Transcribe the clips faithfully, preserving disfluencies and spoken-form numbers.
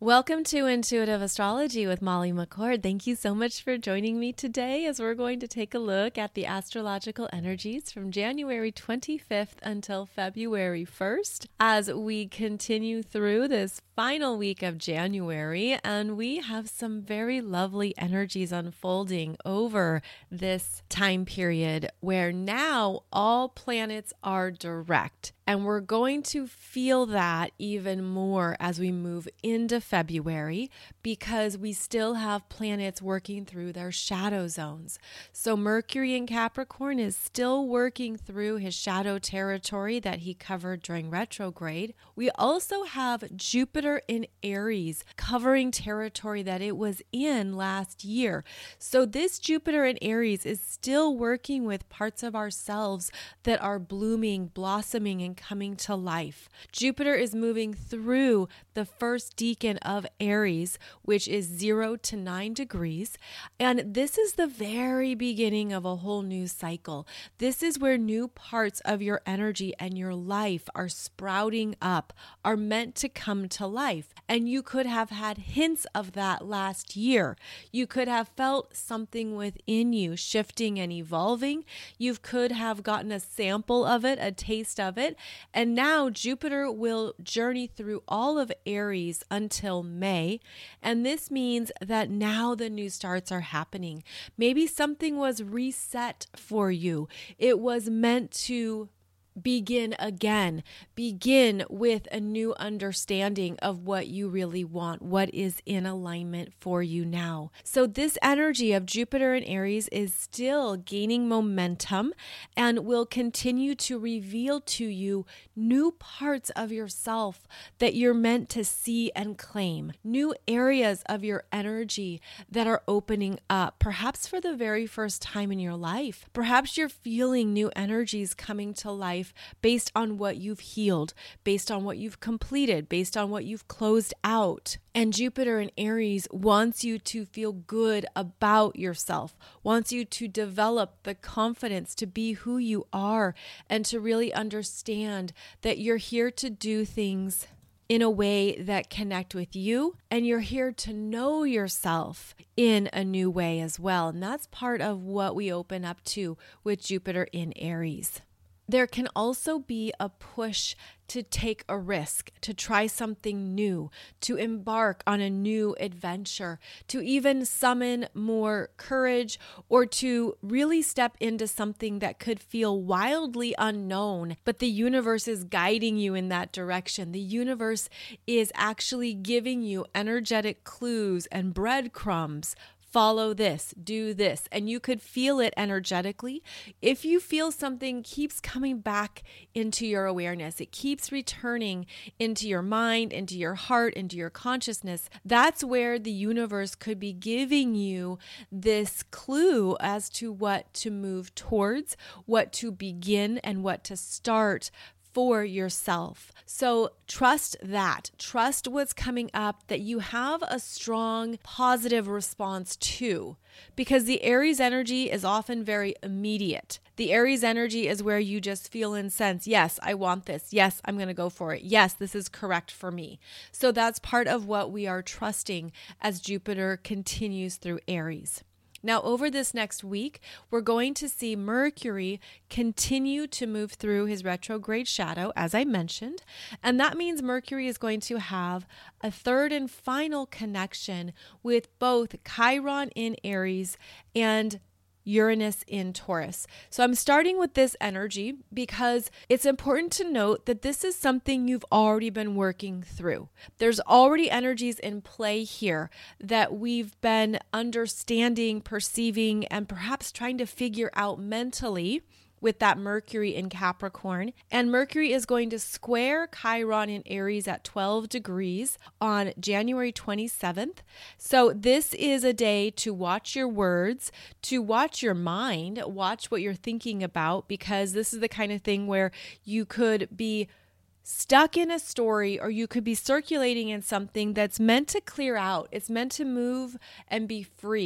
Welcome to Intuitive Astrology with Molly McCord. Thank you so much for joining me today as we're going to take a look at the astrological energies from January twenty-fifth until February first as we continue through this final week of January, and we have some very lovely energies unfolding over this time period where now all planets are direct. And we're going to feel that even more as we move into February because we still have planets working through their shadow zones. So Mercury in Capricorn is still working through his shadow territory that he covered during retrograde. We also have Jupiter in Aries covering territory that it was in last year. So this Jupiter in Aries is still working with parts of ourselves that are blooming, blossoming, and coming to life. Jupiter is moving through the first decan of Aries, which is zero to nine degrees. And this is the very beginning of a whole new cycle. This is where new parts of your energy and your life are sprouting up, are meant to come to life. And you could have had hints of that last year. You could have felt something within you shifting and evolving. You could have gotten a sample of it, a taste of it. And now Jupiter will journey through all of Aries until May. And this means that now the new starts are happening. Maybe something was reset for you. It was meant to begin again, begin with a new understanding of what you really want, what is in alignment for you now. So this energy of Jupiter in Aries is still gaining momentum and will continue to reveal to you new parts of yourself that you're meant to see and claim, new areas of your energy that are opening up, perhaps for the very first time in your life. Perhaps you're feeling new energies coming to life based on what you've healed, based on what you've completed, based on what you've closed out. And Jupiter in Aries wants you to feel good about yourself, wants you to develop the confidence to be who you are and to really understand that you're here to do things in a way that connect with you, and you're here to know yourself in a new way as well. And that's part of what we open up to with Jupiter in Aries. There can also be a push to take a risk, to try something new, to embark on a new adventure, to even summon more courage, or to really step into something that could feel wildly unknown, but the universe is guiding you in that direction. The universe is actually giving you energetic clues and breadcrumbs. Follow this, do this, and you could feel it energetically. If you feel something keeps coming back into your awareness, it keeps returning into your mind, into your heart, into your consciousness, that's where the universe could be giving you this clue as to what to move towards, what to begin, and what to start for yourself. So trust that. Trust what's coming up that you have a strong positive response to, because the Aries energy is often very immediate. The Aries energy is where you just feel and sense, yes, I want this. Yes, I'm going to go for it. Yes, this is correct for me. So that's part of what we are trusting as Jupiter continues through Aries. Now, over this next week, we're going to see Mercury continue to move through his retrograde shadow, as I mentioned. And that means Mercury is going to have a third and final connection with both Chiron in Aries and Uranus in Taurus. So I'm starting with this energy because it's important to note that this is something you've already been working through. There's already energies in play here that we've been understanding, perceiving, and perhaps trying to figure out mentally with that Mercury in Capricorn. And Mercury is going to square Chiron in Aries at twelve degrees on January twenty-seventh. So this is a day to watch your words, to watch your mind, watch what you're thinking about, because this is the kind of thing where you could be stuck in a story, or you could be circulating in something that's meant to clear out. It's meant to move and be free.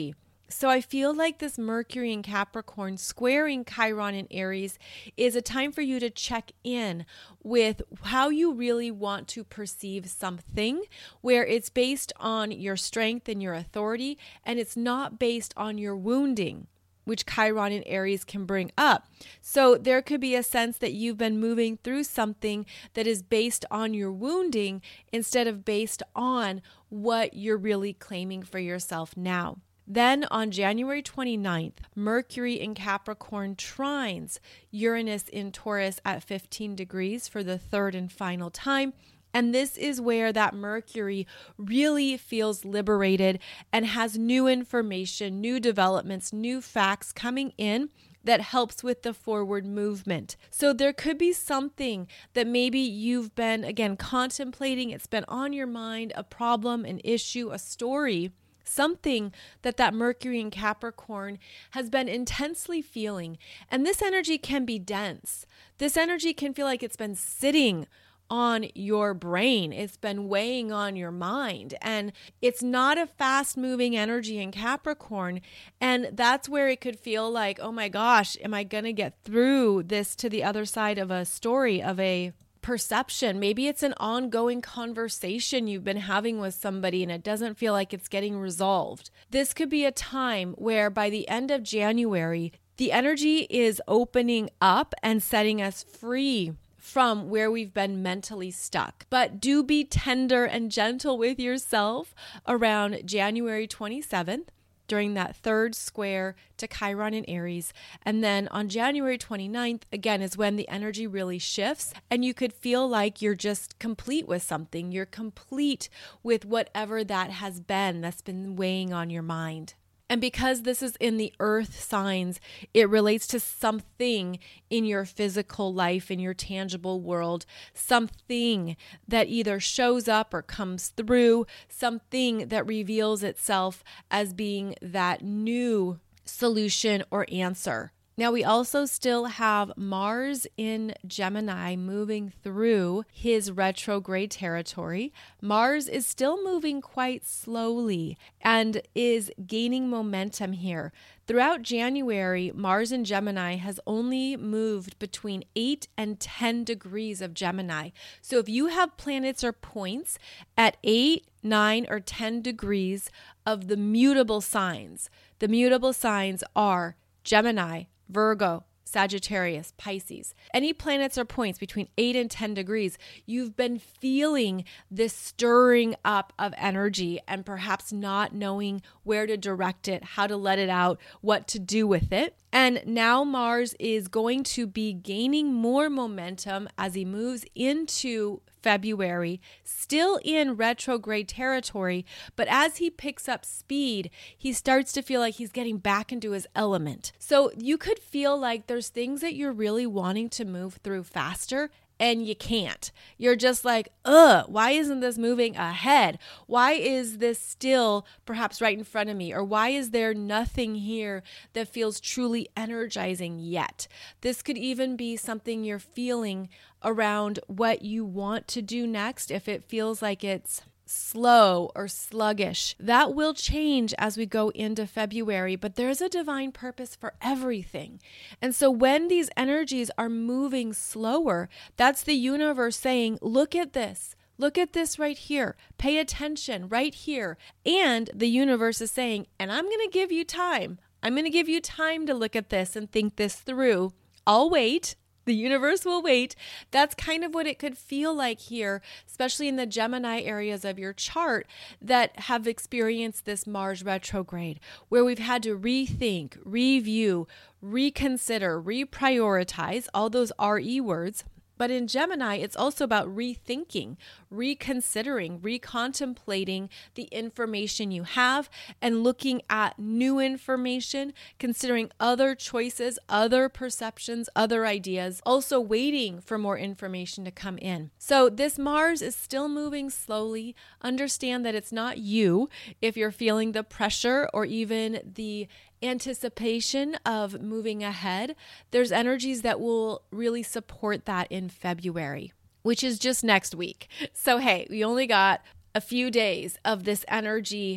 So I feel like this Mercury in Capricorn squaring Chiron in Aries is a time for you to check in with how you really want to perceive something, where it's based on your strength and your authority, and it's not based on your wounding, which Chiron in Aries can bring up. So there could be a sense that you've been moving through something that is based on your wounding instead of based on what you're really claiming for yourself now. Then on January twenty-ninth, Mercury in Capricorn trines Uranus in Taurus at fifteen degrees for the third and final time. And this is where that Mercury really feels liberated and has new information, new developments, new facts coming in that helps with the forward movement. So there could be something that maybe you've been, again, contemplating. It's been on your mind, a problem, an issue, a story, something that that Mercury in Capricorn has been intensely feeling. And this energy can be dense. This energy can feel like it's been sitting on your brain. It's been weighing on your mind, and it's not a fast moving energy in Capricorn. And that's where it could feel like, oh my gosh, am I going to get through this to the other side of a story, of a perception? Maybe it's an ongoing conversation you've been having with somebody and it doesn't feel like it's getting resolved. This could be a time where by the end of January, the energy is opening up and setting us free from where we've been mentally stuck. But do be tender and gentle with yourself around January twenty-seventh. During that third square to Chiron in Aries. And then on January twenty-ninth, again, is when the energy really shifts and you could feel like you're just complete with something. You're complete with whatever that has been that's been weighing on your mind. And because this is in the earth signs, it relates to something in your physical life, in your tangible world, something that either shows up or comes through, something that reveals itself as being that new solution or answer. Now, we also still have Mars in Gemini moving through his retrograde territory. Mars is still moving quite slowly and is gaining momentum here. Throughout January, Mars in Gemini has only moved between eight and ten degrees of Gemini. So if you have planets or points at eight, nine, or ten degrees of the mutable signs, the mutable signs are Gemini, Virgo, Sagittarius, Pisces. Any planets or points between eight and ten degrees, you've been feeling this stirring up of energy and perhaps not knowing where to direct it, how to let it out, what to do with it. And now Mars is going to be gaining more momentum as he moves into February, still in retrograde territory, but as he picks up speed, he starts to feel like he's getting back into his element. So you could feel like there's things that you're really wanting to move through faster and you can't. You're just like, ugh, why isn't this moving ahead? Why is this still perhaps right in front of me? Or why is there nothing here that feels truly energizing yet? This could even be something you're feeling around what you want to do next. If it feels like it's slow or sluggish, that will change as we go into February, but there's a divine purpose for everything. And so when these energies are moving slower, that's the universe saying, look at this. Look at this right here. Pay attention right here. And the universe is saying, and I'm going to give you time. I'm going to give you time to look at this and think this through. I'll wait. The universe will wait. That's kind of what it could feel like here, especially in the Gemini areas of your chart that have experienced this Mars retrograde, where we've had to rethink, review, reconsider, reprioritize, all those R E words. But in Gemini, it's also about rethinking, reconsidering, recontemplating the information you have and looking at new information, considering other choices, other perceptions, other ideas, also waiting for more information to come in. So this Mars is still moving slowly. Understand that it's not you if you're feeling the pressure or even the anticipation of moving ahead. There's energies that will really support that in February, which is just next week. So hey, we only got a few days of this energy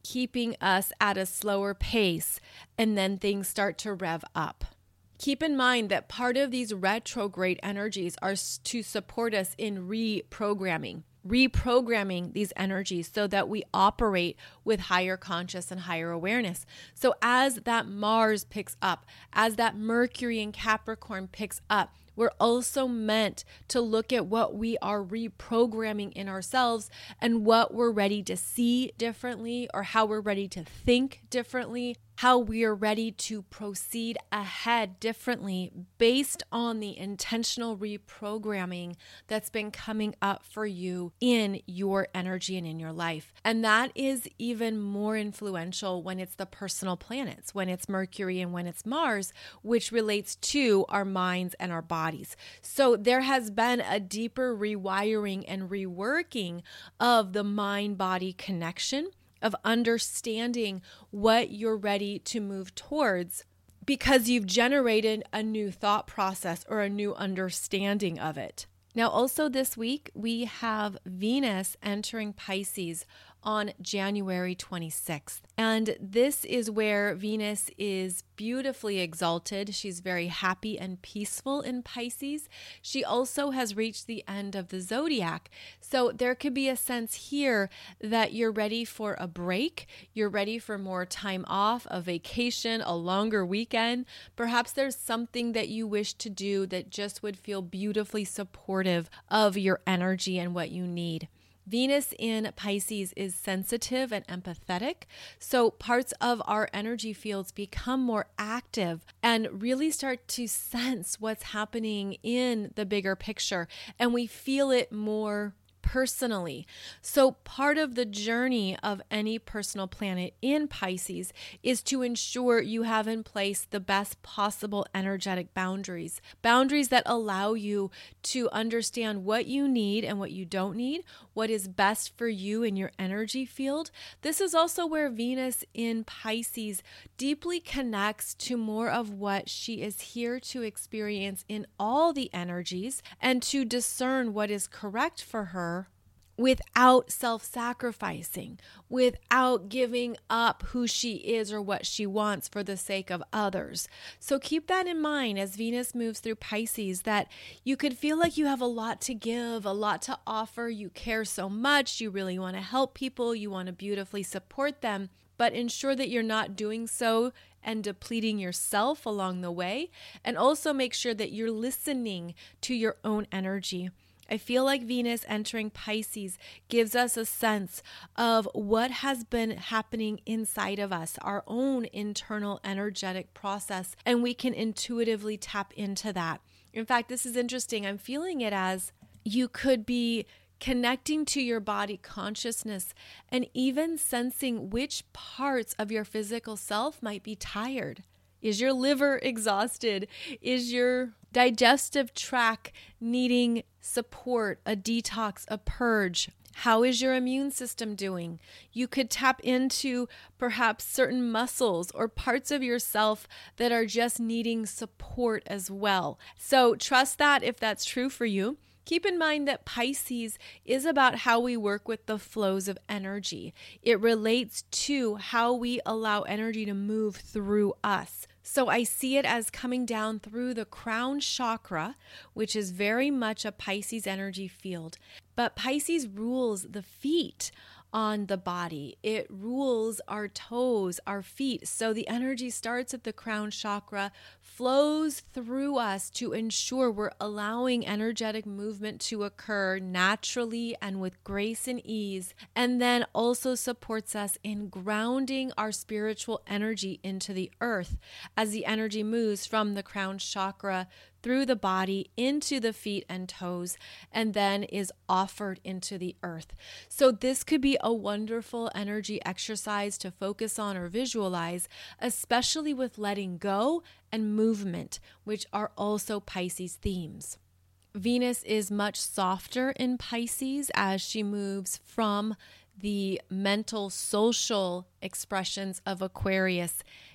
keeping us at a slower pace, and then things start to rev up. Keep in mind that part of these retrograde energies are to support us in reprogramming. reprogramming these energies so that we operate with higher conscious and higher awareness. So as that Mars picks up, as that Mercury in Capricorn picks up, we're also meant to look at what we are reprogramming in ourselves and what we're ready to see differently, or how we're ready to think differently, how we are ready to proceed ahead differently based on the intentional reprogramming that's been coming up for you in your energy and in your life. And that is even more influential when it's the personal planets, when it's Mercury and when it's Mars, which relates to our minds and our bodies. So there has been a deeper rewiring and reworking of the mind-body connection, of understanding what you're ready to move towards, because you've generated a new thought process or a new understanding of it. Now, also this week, we have Venus entering Pisces on January twenty-sixth. And this is where Venus is beautifully exalted. She's very happy and peaceful in Pisces. She also has reached the end of the zodiac. So there could be a sense here that you're ready for a break. You're ready for more time off, a vacation, a longer weekend. Perhaps there's something that you wish to do that just would feel beautifully supportive of your energy and what you need. Venus in Pisces is sensitive and empathetic, so parts of our energy fields become more active and really start to sense what's happening in the bigger picture, and we feel it more personally. So part of the journey of any personal planet in Pisces is to ensure you have in place the best possible energetic boundaries, boundaries that allow you to understand what you need and what you don't need, what is best for you in your energy field. This is also where Venus in Pisces deeply connects to more of what she is here to experience in all the energies and to discern what is correct for her without self-sacrificing, without giving up who she is or what she wants for the sake of others. So keep that in mind as Venus moves through Pisces, that you could feel like you have a lot to give, a lot to offer. You care so much. You really want to help people. You want to beautifully support them, but ensure that you're not doing so and depleting yourself along the way. And also make sure that you're listening to your own energy. I feel like Venus entering Pisces gives us a sense of what has been happening inside of us, our own internal energetic process, and we can intuitively tap into that. In fact, this is interesting. I'm feeling it as you could be connecting to your body consciousness and even sensing which parts of your physical self might be tired. Is your liver exhausted? Is your digestive tract needing support, a detox, a purge? How is your immune system doing? You could tap into perhaps certain muscles or parts of yourself that are just needing support as well. So trust that if that's true for you. Keep in mind that Pisces is about how we work with the flows of energy. It relates to how we allow energy to move through us. So I see it as coming down through the crown chakra, which is very much a Pisces energy field. But Pisces rules the feet on the body. It rules our toes, our feet. So the energy starts at the crown chakra, flows through us to ensure we're allowing energetic movement to occur naturally and with grace and ease, and then also supports us in grounding our spiritual energy into the earth as the energy moves from the crown chakra through the body into the feet and toes, and then is offered into the earth. So this could be a wonderful energy exercise to focus on or visualize, especially with letting go and movement, which are also Pisces themes. Venus is much softer in Pisces as she moves from the mental, social expressions of Aquarius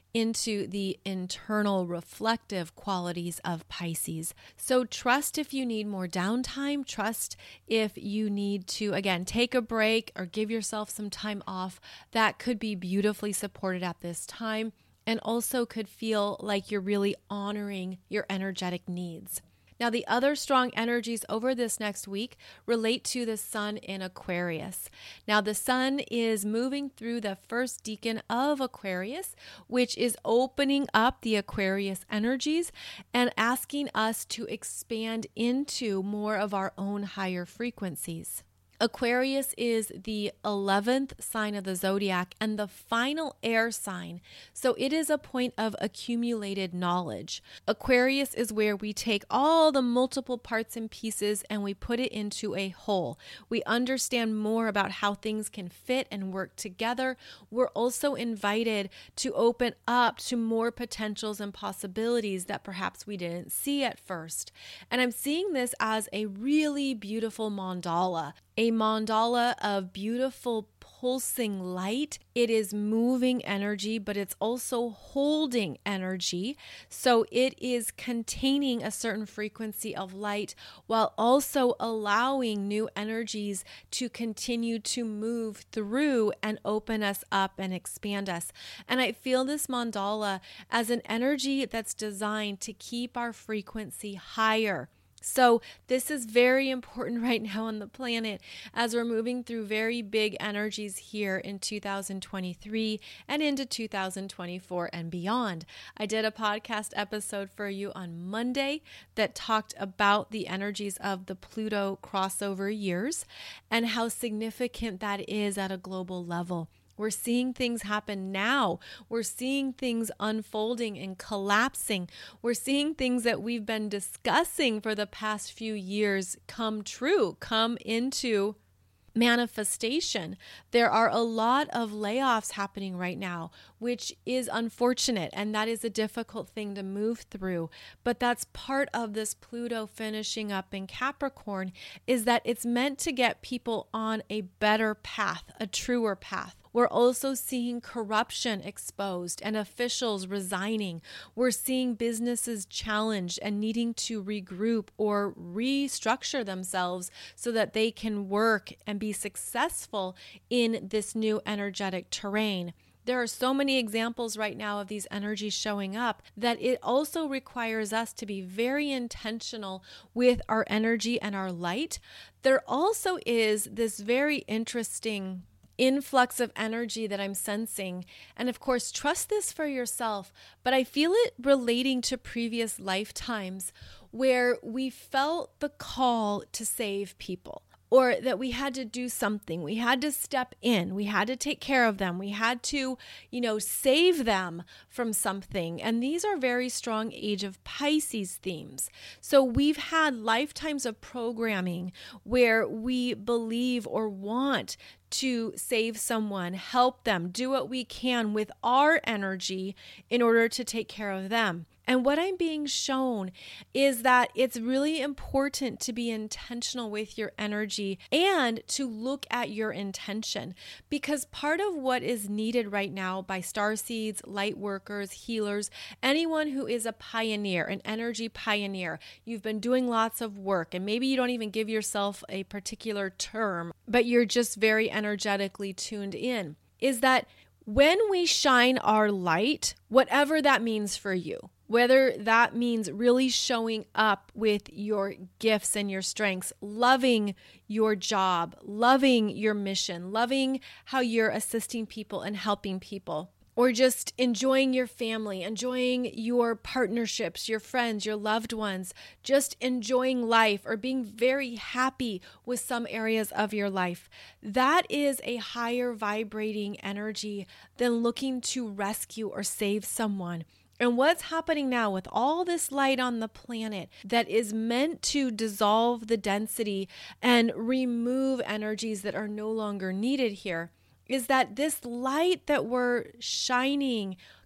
into the internal reflective qualities of Pisces. So trust if you need more downtime, trust if you need to, again, take a break or give yourself some time off. That could be beautifully supported at this time and also could feel like you're really honoring your energetic needs. Now, the other strong energies over this next week relate to the sun in Aquarius. Now, the sun is moving through the first decan of Aquarius, which is opening up the Aquarius energies and asking us to expand into more of our own higher frequencies. Aquarius is the eleventh sign of the zodiac and the final air sign, so it is a point of accumulated knowledge. Aquarius is where we take all the multiple parts and pieces and we put it into a whole. We understand more about how things can fit and work together. We're also invited to open up to more potentials and possibilities that perhaps we didn't see at first. And I'm seeing this as a really beautiful mandala. A mandala of beautiful pulsing light. It is moving energy, but it's also holding energy. So it is containing a certain frequency of light while also allowing new energies to continue to move through and open us up and expand us. And I feel this mandala as an energy that's designed to keep our frequency higher. So this is very important right now on the planet as we're moving through very big energies here in two thousand twenty-three and into two thousand twenty-four and beyond. I did a podcast episode for you on Monday that talked about the energies of the Pluto crossover years and how significant that is at a global level. We're seeing things happen now. We're seeing things unfolding and collapsing. We're seeing things that we've been discussing for the past few years come true, come into manifestation. There are a lot of layoffs happening right now, which is unfortunate, and that is a difficult thing to move through. But that's part of this Pluto finishing up in Capricorn, is that it's meant to get people on a better path, a truer path. We're also seeing corruption exposed and officials resigning. We're seeing businesses challenged and needing to regroup or restructure themselves so that they can work and be successful in this new energetic terrain. There are so many examples right now of these energies showing up that it also requires us to be very intentional with our energy and our light. There also is this very interesting influx of energy that I'm sensing. And of course, trust this for yourself, but I feel it relating to previous lifetimes where we felt the call to save people, or that we had to do something. We had to step in. We had to take care of them. We had to, you know, save them from something. And these are very strong Age of Pisces themes. So we've had lifetimes of programming where we believe or want to save someone, help them, do what we can with our energy in order to take care of them. And what I'm being shown is that it's really important to be intentional with your energy and to look at your intention, because part of what is needed right now by starseeds, light workers, healers, anyone who is a pioneer, an energy pioneer, you've been doing lots of work and maybe you don't even give yourself a particular term, but you're just very energetically tuned in, is that when we shine our light, whatever that means for you, whether that means really showing up with your gifts and your strengths, loving your job, loving your mission, loving how you're assisting people and helping people, or just enjoying your family, enjoying your partnerships, your friends, your loved ones, just enjoying life or being very happy with some areas of your life. That is a higher vibrating energy than looking to rescue or save someone. And what's happening now with all this light on the planet that is meant to dissolve the density and remove energies that are no longer needed here is that this light that we're shining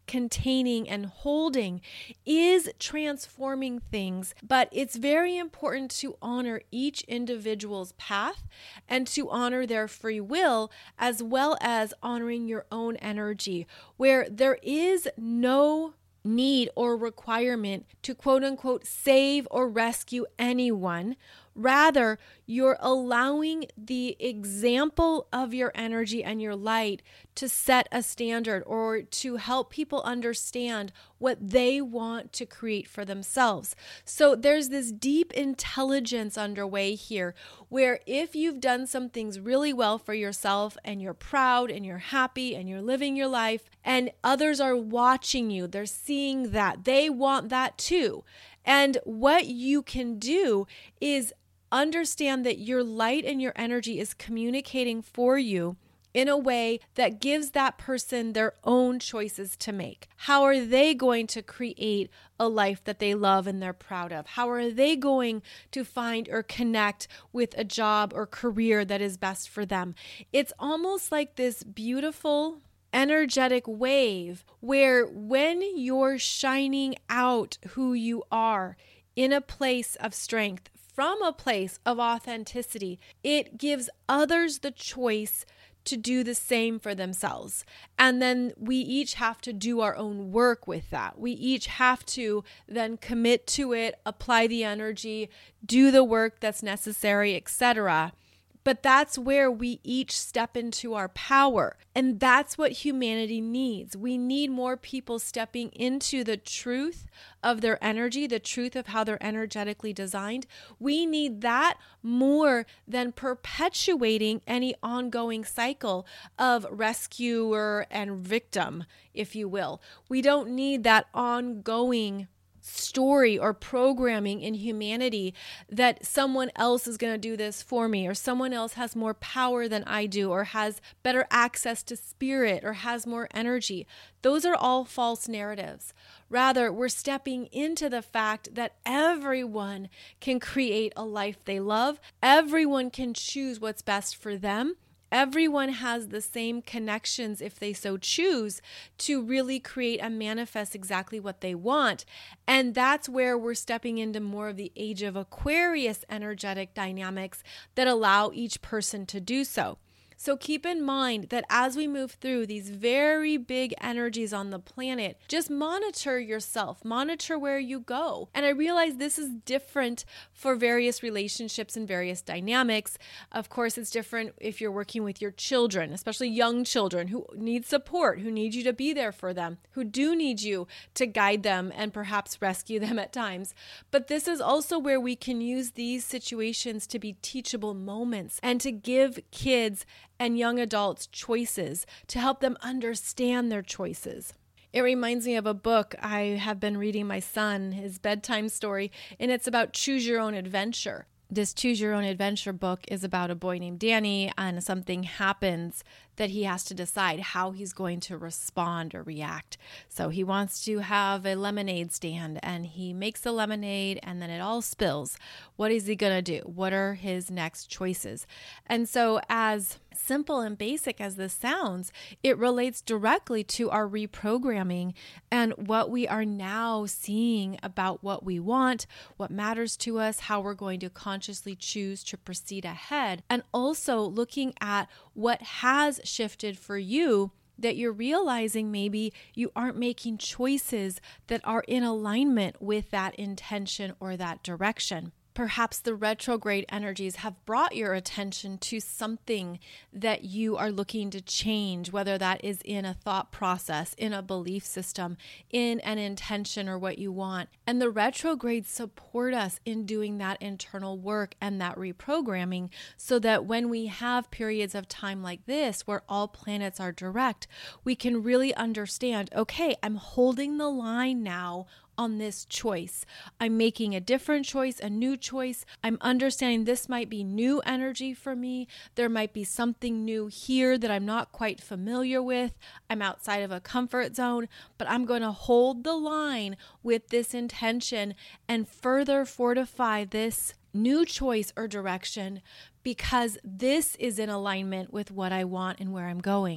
containing and holding is transforming things, but it's very important to honor each individual's path and to honor their free will, as well as honoring your own energy, where there is no need or requirement to quote unquote save or rescue anyone. Rather, you're allowing the example of your energy and your light to set a standard or to help people understand what they want to create for themselves. So there's this deep intelligence underway here where if you've done some things really well for yourself and you're proud and you're happy and you're living your life and others are watching you, they're seeing that, they want that too. And what you can do is understand that your light and your energy is communicating for you in a way that gives that person their own choices to make. How are they going to create a life that they love and they're proud of? How are they going to find or connect with a job or career that is best for them? It's almost like this beautiful energetic wave where when you're shining out who you are in a place of strength, from a place of authenticity, it gives others the choice to do the same for themselves. And then we each have to do our own work with that. We each have to then commit to it, apply the energy, do the work that's necessary, et cetera. But that's where we each step into our power. And that's what humanity needs. We need more people stepping into the truth of their energy, the truth of how they're energetically designed. We need that more than perpetuating any ongoing cycle of rescuer and victim, if you will. We don't need that ongoing story or programming in humanity that someone else is going to do this for me, or someone else has more power than I do, or has better access to spirit, or has more energy. Those are all false narratives. Rather, we're stepping into the fact that everyone can create a life they love. Everyone can choose what's best for them. Everyone has the same connections, if they so choose, to really create and manifest exactly what they want. And that's where we're stepping into more of the age of Aquarius energetic dynamics that allow each person to do so. So keep in mind that as we move through these very big energies on the planet, just monitor yourself, monitor where you go. And I realize this is different for various relationships and various dynamics. Of course, it's different if you're working with your children, especially young children who need support, who need you to be there for them, who do need you to guide them and perhaps rescue them at times. But this is also where we can use these situations to be teachable moments and to give kids and young adults choices to help them understand their choices. It reminds me of a book I have been reading my son, his bedtime story, and it's about choose your own adventure. This choose your own adventure book is about a boy named Danny, and something happens that he has to decide how he's going to respond or react. So he wants to have a lemonade stand, and he makes the lemonade and then it all spills. What is he going to do? What are his next choices? And so as simple and basic as this sounds, it relates directly to our reprogramming and what we are now seeing about what we want, what matters to us, how we're going to consciously choose to proceed ahead, and also looking at what has shifted for you that you're realizing maybe you aren't making choices that are in alignment with that intention or that direction. Perhaps the retrograde energies have brought your attention to something that you are looking to change, whether that is in a thought process, in a belief system, in an intention or what you want. And the retrogrades support us in doing that internal work and that reprogramming so that when we have periods of time like this where all planets are direct, we can really understand, okay, I'm holding the line now on this choice. I'm making a different choice, a new choice. I'm understanding this might be new energy for me. There might be something new here that I'm not quite familiar with. I'm outside of a comfort zone, but I'm going to hold the line with this intention and further fortify this new choice or direction because this is in alignment with what I want and where I'm going.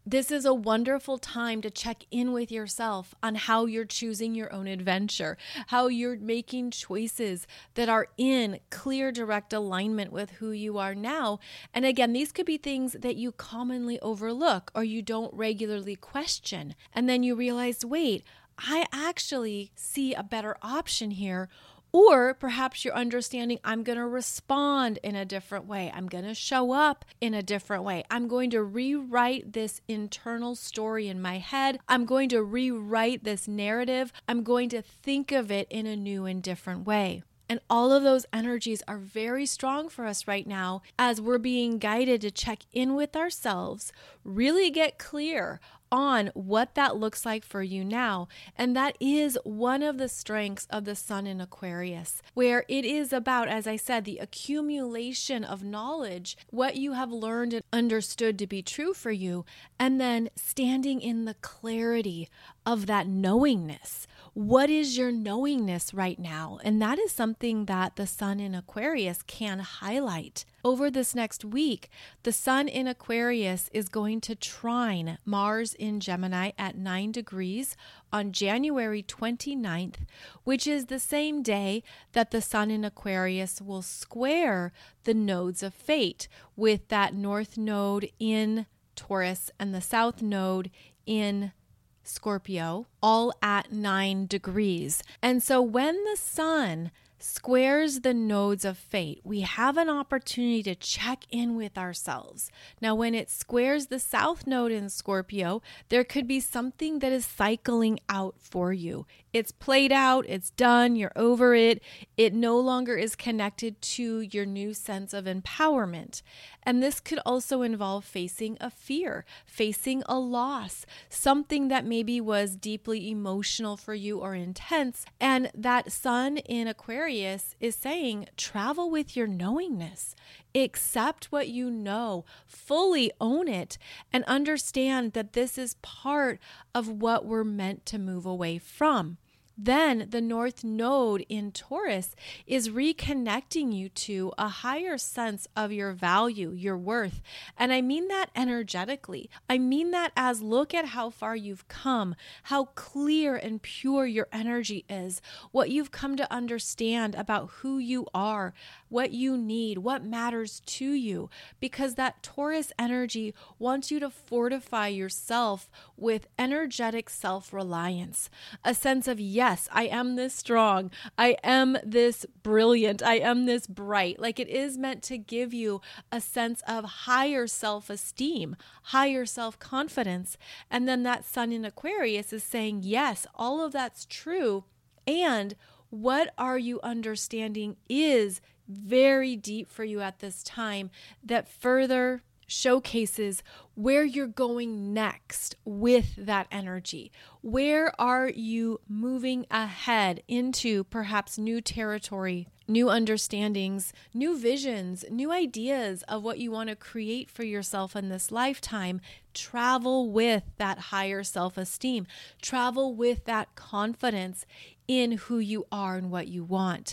This is a wonderful time to check in with yourself on how you're choosing your own adventure, how you're making choices that are in clear, direct alignment with who you are now. And again, these could be things that you commonly overlook or you don't regularly question. And then you realize, wait, I actually see a better option here. Or perhaps you're understanding, I'm going to respond in a different way. I'm going to show up in a different way. I'm going to rewrite this internal story in my head. I'm going to rewrite this narrative. I'm going to think of it in a new and different way. And all of those energies are very strong for us right now as we're being guided to check in with ourselves, really get clear on what that looks like for you now. And that is one of the strengths of the sun in Aquarius, where it is about, as I said, the accumulation of knowledge, what you have learned and understood to be true for you, and then standing in the clarity of that knowingness. What is your knowingness right now? And that is something that the sun in Aquarius can highlight. Over this next week, the sun in Aquarius is going to trine Mars in Gemini at nine degrees on January twenty-ninth, which is the same day that the sun in Aquarius will square the nodes of fate, with that north node in Taurus and the south node in Scorpio, all at nine degrees. And so when the sun squares the nodes of fate, we have an opportunity to check in with ourselves. Now, when it squares the south node in Scorpio, there could be something that is cycling out for you. It's played out, it's done, you're over it. It no longer is connected to your new sense of empowerment. And this could also involve facing a fear, facing a loss, something that maybe was deeply emotional for you or intense. And that sun in Aquarius is saying, travel with your knowingness. Accept what you know, fully own it, and understand that this is part of what we're meant to move away from. Then the North Node in Taurus is reconnecting you to a higher sense of your value, your worth. And I mean that energetically. I mean that as look at how far you've come, how clear and pure your energy is, what you've come to understand about who you are, what you need, what matters to you. Because that Taurus energy wants you to fortify yourself with energetic self-reliance, a sense of, yes, Yes, I am this strong. I am this brilliant. I am this bright. Like, it is meant to give you a sense of higher self-esteem, higher self-confidence. And then that sun in Aquarius is saying, yes, all of that's true. And what are you understanding is very deep for you at this time that further showcases where you're going next with that energy. Where are you moving ahead into perhaps new territory, new understandings, new visions, new ideas of what you want to create for yourself in this lifetime? Travel with that higher self-esteem. Travel with that confidence in who you are and what you want.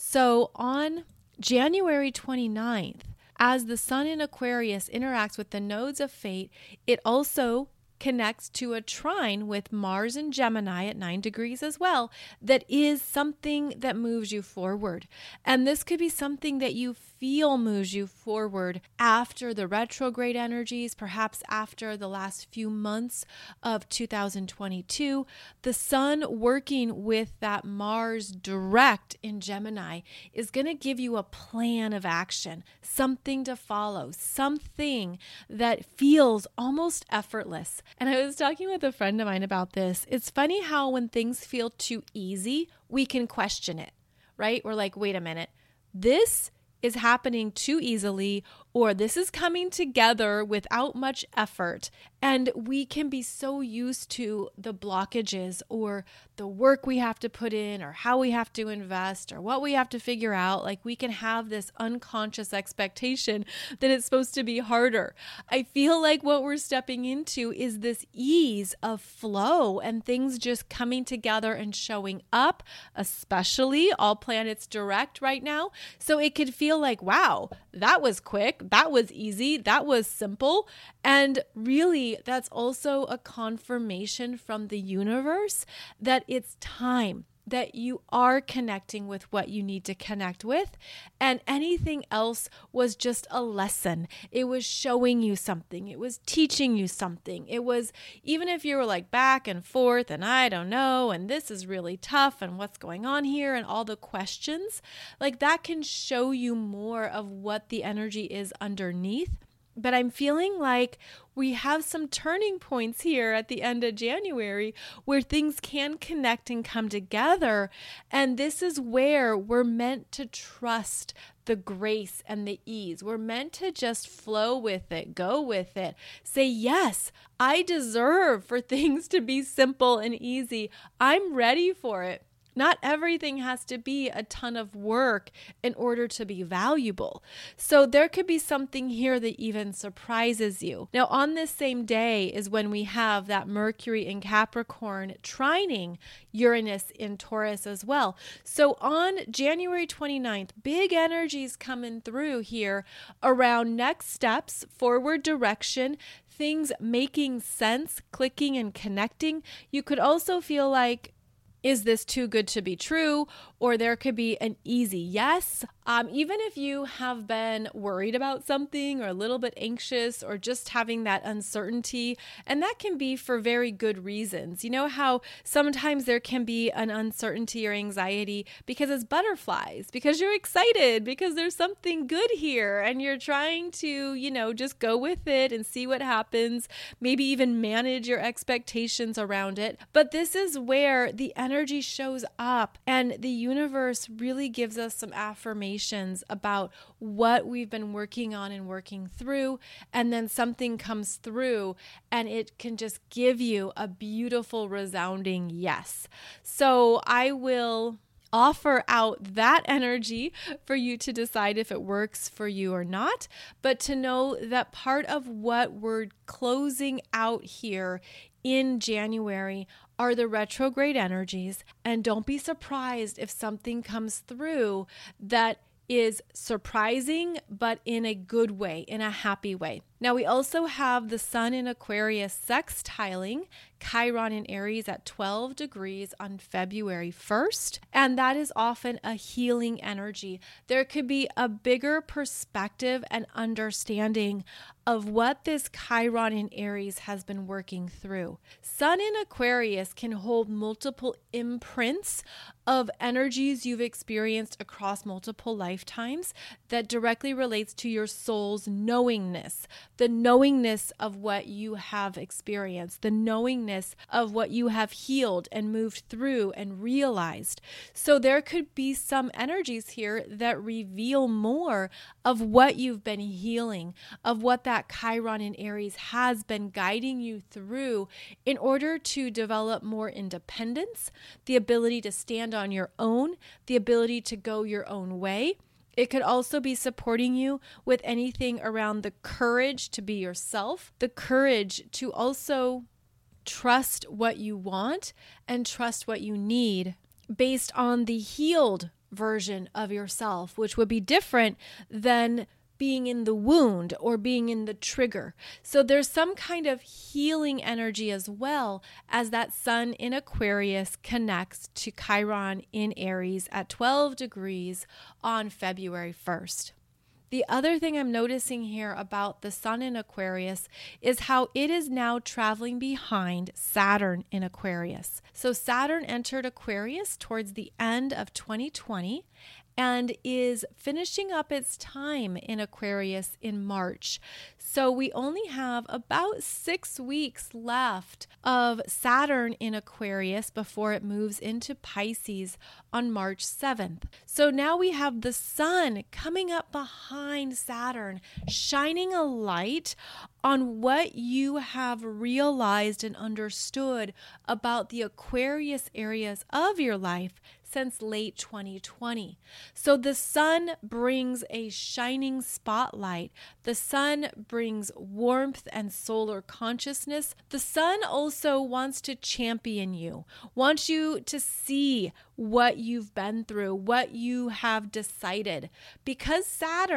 So on January twenty-ninth, as the sun in Aquarius interacts with the nodes of fate, it also connects to a trine with Mars in Gemini at nine degrees as well. That is something that moves you forward. And this could be something that you feel moves you forward after the retrograde energies, perhaps after the last few months of two thousand twenty-two. The sun working with that Mars direct in Gemini is going to give you a plan of action, something to follow, something that feels almost effortless. And I was talking with a friend of mine about this. It's funny how when things feel too easy, we can question it, right? We're like, wait a minute, this is happening too easily, or this is coming together without much effort. And we can be so used to the blockages or the work we have to put in or how we have to invest or what we have to figure out. Like, we can have this unconscious expectation that it's supposed to be harder. I feel like what we're stepping into is this ease of flow and things just coming together and showing up, especially all planets direct right now. So it could feel like, wow, that was quick. that was easy. That was simple. And really, that's also a confirmation from the universe that it's time, that you are connecting with what you need to connect with, and anything else was just a lesson. It was showing you something. It was teaching you something. It was, even if you were like back and forth and I don't know, and this is really tough and what's going on here and all the questions, like that can show you more of what the energy is underneath. But I'm feeling like we have some turning points here at the end of January where things can connect and come together. And this is where we're meant to trust the grace and the ease. We're meant to just flow with it, go with it, say, yes, I deserve for things to be simple and easy. I'm ready for it. Not everything has to be a ton of work in order to be valuable. So there could be something here that even surprises you. Now, on this same day is when we have that Mercury in Capricorn trining Uranus in Taurus as well. So on January twenty-ninth, big energies coming through here around next steps, forward direction, things making sense, clicking and connecting. You could also feel like, is this too good to be true? Or there could be an easy yes. Um, even if you have been worried about something or a little bit anxious or just having that uncertainty, and that can be for very good reasons. You know how sometimes there can be an uncertainty or anxiety because it's butterflies, because you're excited, because there's something good here and you're trying to, you know, just go with it and see what happens, maybe even manage your expectations around it. But this is where the energy shows up and the universe really gives us some affirmations about what we've been working on and working through, and then something comes through and it can just give you a beautiful resounding yes. So I will offer out that energy for you to decide if it works for you or not, but to know that part of what we're closing out here in January are the retrograde energies. And don't be surprised if something comes through that is surprising, but in a good way, in a happy way. Now, we also have the Sun in Aquarius sextiling Chiron in Aries at twelve degrees on February first, and that is often a healing energy. There could be a bigger perspective and understanding of what this Chiron in Aries has been working through. Sun in Aquarius can hold multiple imprints of energies you've experienced across multiple lifetimes that directly relates to your soul's knowingness, the knowingness of what you have experienced, the knowingness of what you have healed and moved through and realized. So there could be some energies here that reveal more of what you've been healing, of what that Chiron in Aries has been guiding you through in order to develop more independence, the ability to stand on your own, the ability to go your own way. It could also be supporting you with anything around the courage to be yourself, the courage to also trust what you want and trust what you need based on the healed version of yourself, which would be different than being in the wound or being in the trigger. So there's some kind of healing energy as well as that Sun in Aquarius connects to Chiron in Aries at twelve degrees on February first. The other thing I'm noticing here about the Sun in Aquarius is how it is now traveling behind Saturn in Aquarius. So Saturn entered Aquarius towards the end of twenty twenty and is finishing up its time in Aquarius in March. So we only have about six weeks left of Saturn in Aquarius before it moves into Pisces on March seventh. So now we have the Sun coming up behind Saturn, shining a light on what you have realized and understood about the Aquarius areas of your life since late twenty twenty. So the Sun brings a shining spotlight. The Sun brings warmth and solar consciousness. The Sun also wants to champion you, wants you to see what you've been through, what you have decided. Because Saturn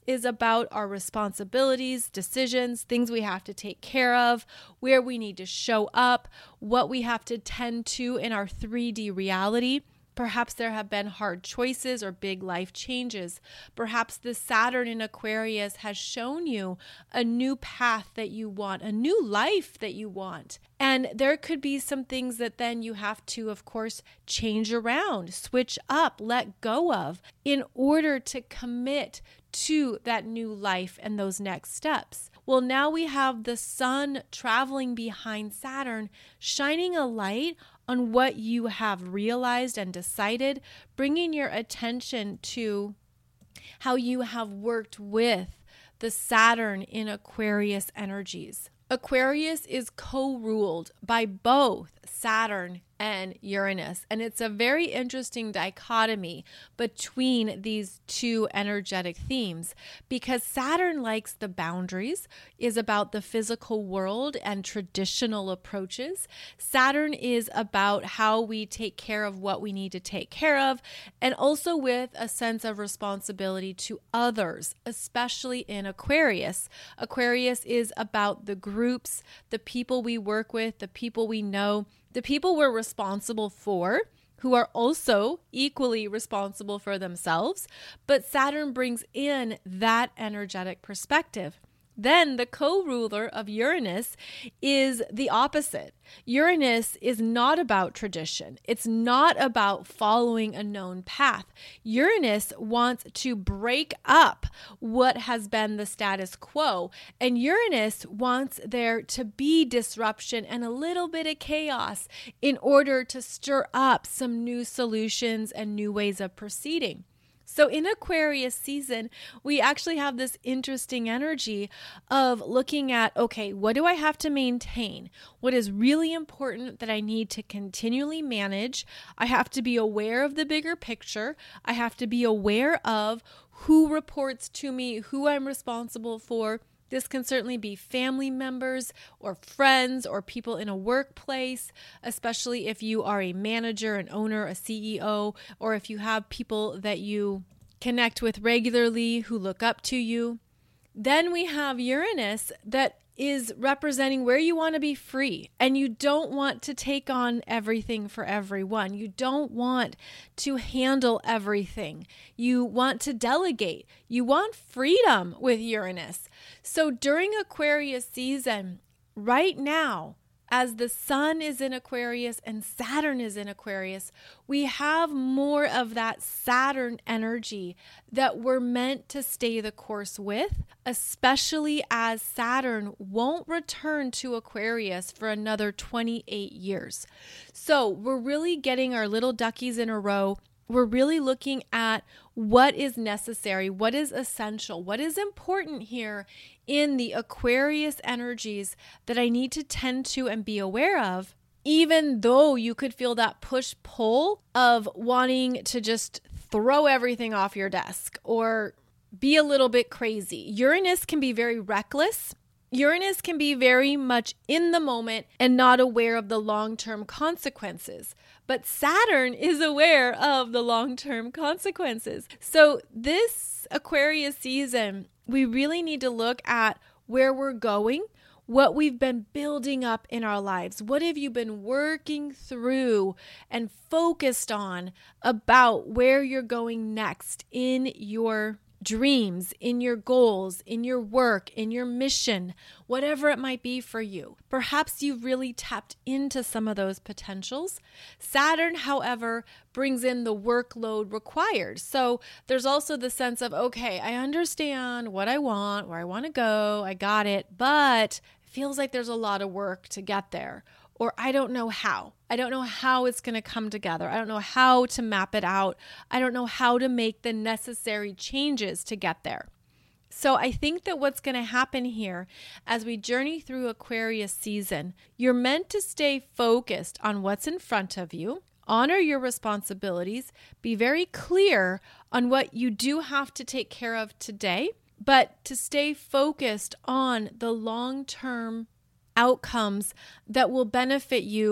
is about our responsibilities, decisions, things we have to take care of, where we need to show up, what we have to tend to in our three D reality. Perhaps there have been hard choices or big life changes. Perhaps the Saturn in Aquarius has shown you a new path that you want, a new life that you want. And there could be some things that then you have to, of course, change around, switch up, let go of in order to commit to that new life and those next steps. Well, now we have the sun traveling behind Saturn, shining a light on what you have realized and decided, bringing your attention to how you have worked with the Saturn in Aquarius energies. Aquarius is co-ruled by both Saturn and Uranus, and it's a very interesting dichotomy between these two energetic themes because Saturn likes the boundaries, is about the physical world and traditional approaches. Saturn is about how we take care of what we need to take care of, and also with a sense of responsibility to others, especially in Aquarius. Aquarius is about the groups, the people we work with, the people we know, the people we're responsible for, who are also equally responsible for themselves, but Saturn brings in that energetic perspective. Then the co-ruler of Uranus is the opposite. Uranus is not about tradition. It's not about following a known path. Uranus wants to break up what has been the status quo, and Uranus wants there to be disruption and a little bit of chaos in order to stir up some new solutions and new ways of proceeding. So in Aquarius season, we actually have this interesting energy of looking at, okay, what do I have to maintain? What is really important that I need to continually manage? I have to be aware of the bigger picture. I have to be aware of who reports to me, who I'm responsible for. This can certainly be family members or friends or people in a workplace, especially if you are a manager, an owner, a C E O, or if you have people that you connect with regularly who look up to you. Then we have Uranus that is representing where you want to be free, and you don't want to take on everything for everyone. You don't want to handle everything. You want to delegate. You want freedom with Uranus. So during Aquarius season, right now, as the sun is in Aquarius and Saturn is in Aquarius, we have more of that Saturn energy that we're meant to stay the course with, especially as Saturn won't return to Aquarius for another twenty-eight years. So we're really getting our little duckies in a row. We're really looking at what is necessary, what is essential, what is important here in the Aquarius energies that I need to tend to and be aware of, even though you could feel that push-pull of wanting to just throw everything off your desk or be a little bit crazy. Uranus can be very reckless. Uranus can be very much in the moment and not aware of the long-term consequences. But Saturn is aware of the long-term consequences. So this Aquarius season, we really need to look at where we're going, what we've been building up in our lives. What have you been working through and focused on about where you're going next in your dreams, in your goals, in your work, in your mission, whatever it might be for you. Perhaps you've really tapped into some of those potentials. Saturn, however, brings in the workload required. So there's also the sense of, okay, I understand what I want, where I want to go, I got it, but it feels like there's a lot of work to get there. Or I don't know how. I don't know how it's going to come together. I don't know how to map it out. I don't know how to make the necessary changes to get there. So I think that what's going to happen here as we journey through Aquarius season, you're meant to stay focused on what's in front of you, honor your responsibilities, be very clear on what you do have to take care of today, but to stay focused on the long-term outcomes that will benefit you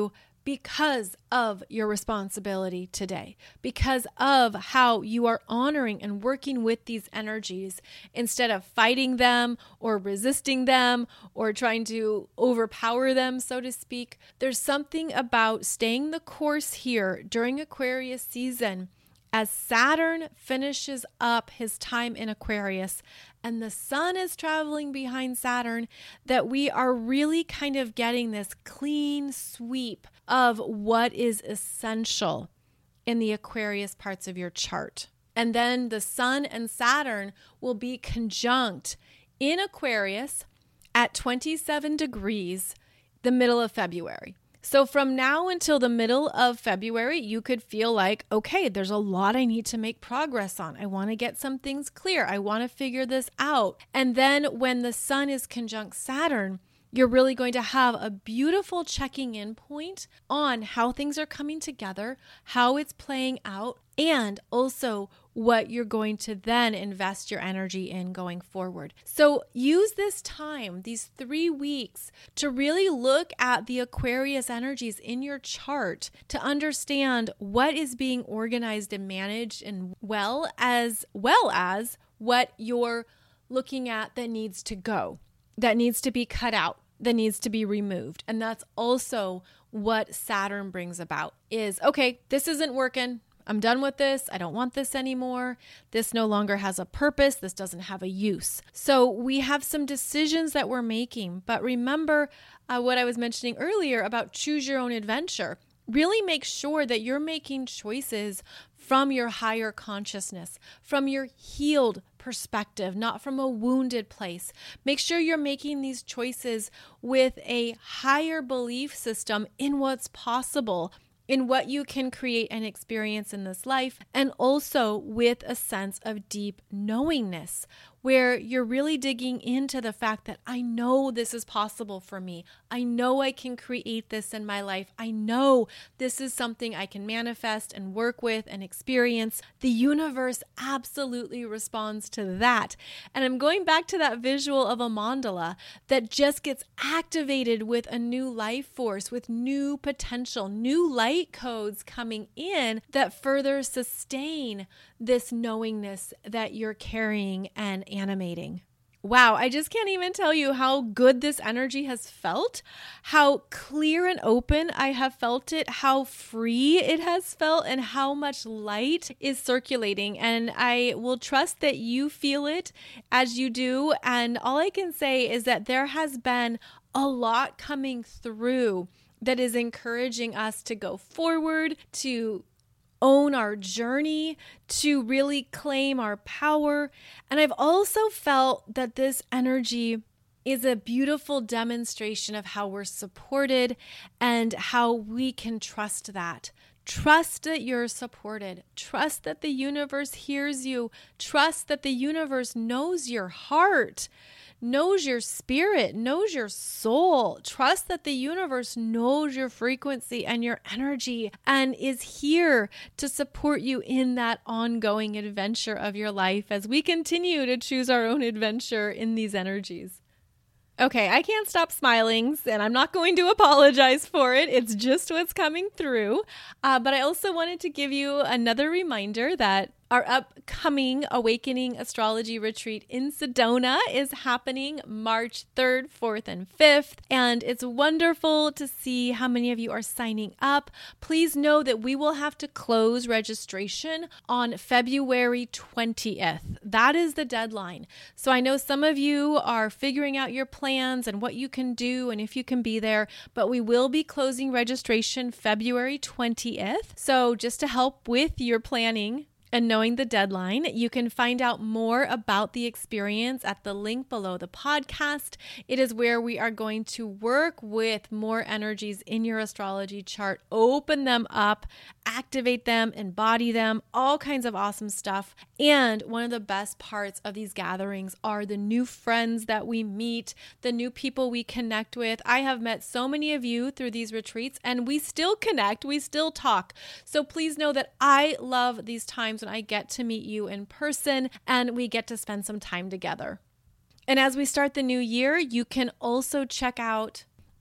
because of your responsibility today, because of how you are honoring and working with these energies instead of fighting them or resisting them or trying to overpower them, so to speak. There's something about staying the course here during Aquarius season as Saturn finishes up his time in Aquarius and the sun is traveling behind Saturn, that we are really kind of getting this clean sweep of what is essential in the Aquarius parts of your chart. And then the sun and Saturn will be conjunct in Aquarius at twenty-seven degrees the middle of February. So from now until the middle of February, you could feel like, okay, there's a lot I need to make progress on. I want to get some things clear. I want to figure this out. And then when the sun is conjunct Saturn, you're really going to have a beautiful checking in point on how things are coming together, how it's playing out, and also what you're going to then invest your energy in going forward. So use this time, these three weeks, to really look at the Aquarius energies in your chart to understand what is being organized and managed, and well as well as what you're looking at that needs to go, that needs to be cut out, that needs to be removed. And that's also what Saturn brings about is, okay, this isn't working. I'm done with this. I don't want this anymore. This no longer has a purpose. This doesn't have a use. So we have some decisions that we're making. But remember uh, what I was mentioning earlier about choose your own adventure. Really make sure that you're making choices from your higher consciousness, from your healed perspective, not from a wounded place. Make sure you're making these choices with a higher belief system in what's possible, in what you can create and experience in this life, and also with a sense of deep knowingness, where you're really digging into the fact that I know this is possible for me. I know I can create this in my life. I know this is something I can manifest and work with and experience. The universe absolutely responds to that. And I'm going back to that visual of a mandala that just gets activated with a new life force, with new potential, new light codes coming in that further sustain this knowingness that you're carrying and animating. Wow, I just can't even tell you how good this energy has felt, how clear and open I have felt it, how free it has felt, and how much light is circulating. And I will trust that you feel it as you do. And all I can say is that there has been a lot coming through that is encouraging us to go forward, to own our journey, to really claim our power. And I've also felt that this energy is a beautiful demonstration of how we're supported and how we can trust that. Trust that you're supported. Trust that the universe hears you. Trust that the universe knows your heart, knows your spirit, knows your soul. Trust that the universe knows your frequency and your energy and is here to support you in that ongoing adventure of your life as we continue to choose our own adventure in these energies. Okay, I can't stop smiling, and I'm not going to apologize for it. It's just what's coming through. Uh, but I also wanted to give you another reminder that our upcoming Awakening Astrology Retreat in Sedona is happening March third, fourth, and fifth. And it's wonderful to see how many of you are signing up. Please know that we will have to close registration on February twentieth. That is the deadline. So I know some of you are figuring out your plans and what you can do and if you can be there, but we will be closing registration February twentieth. So just to help with your planning and knowing the deadline, you can find out more about the experience at the link below the podcast. It is where we are going to work with more energies in your astrology chart, open them up, activate them, embody them, all kinds of awesome stuff. And one of the best parts of these gatherings are the new friends that we meet, the new people we connect with. I have met so many of you through these retreats, and we still connect, we still talk. So please know that I love these times when I get to meet you in person and we get to spend some time together. And as we start the new year, you can also check out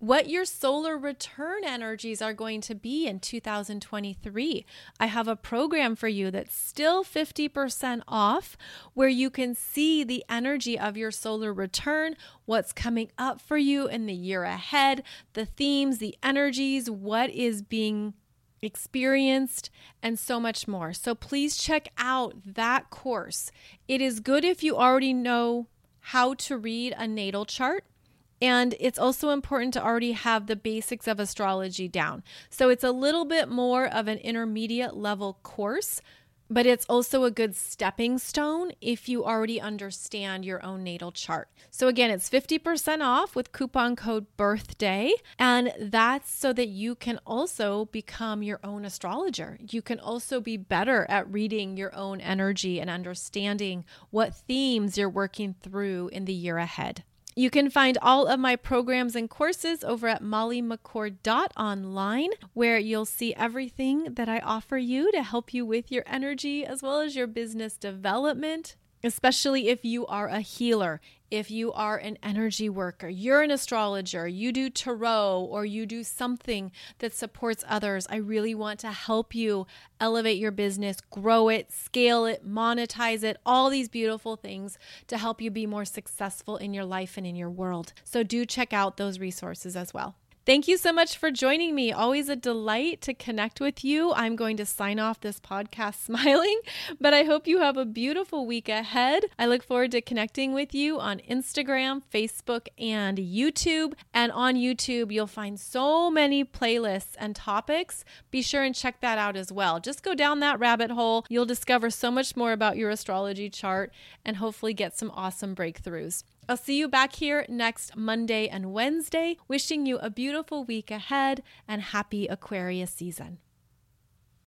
what your solar return energies are going to be in two thousand twenty-three. I have a program for you that's still fifty percent off, where you can see the energy of your solar return, what's coming up for you in the year ahead, the themes, the energies, what is being experienced, and so much more. So please check out that course. It is good if you already know how to read a natal chart. And it's also important to already have the basics of astrology down. So it's a little bit more of an intermediate level course, but it's also a good stepping stone if you already understand your own natal chart. So again, it's fifty percent off with coupon code BIRTHDAY. And that's so that you can also become your own astrologer. You can also be better at reading your own energy and understanding what themes you're working through in the year ahead. You can find all of my programs and courses over at molly mccord dot online, where you'll see everything that I offer you to help you with your energy as well as your business development, especially if you are a healer, if you are an energy worker, you're an astrologer, you do tarot, or you do something that supports others. I really want to help you elevate your business, grow it, scale it, monetize it, all these beautiful things to help you be more successful in your life and in your world. So do check out those resources as well. Thank you so much for joining me. Always a delight to connect with you. I'm going to sign off this podcast smiling, but I hope you have a beautiful week ahead. I look forward to connecting with you on Instagram, Facebook, and YouTube. And on YouTube, you'll find so many playlists and topics. Be sure and check that out as well. Just go down that rabbit hole. You'll discover so much more about your astrology chart and hopefully get some awesome breakthroughs. I'll see you back here next Monday and Wednesday, wishing you a beautiful week ahead and happy Aquarius season.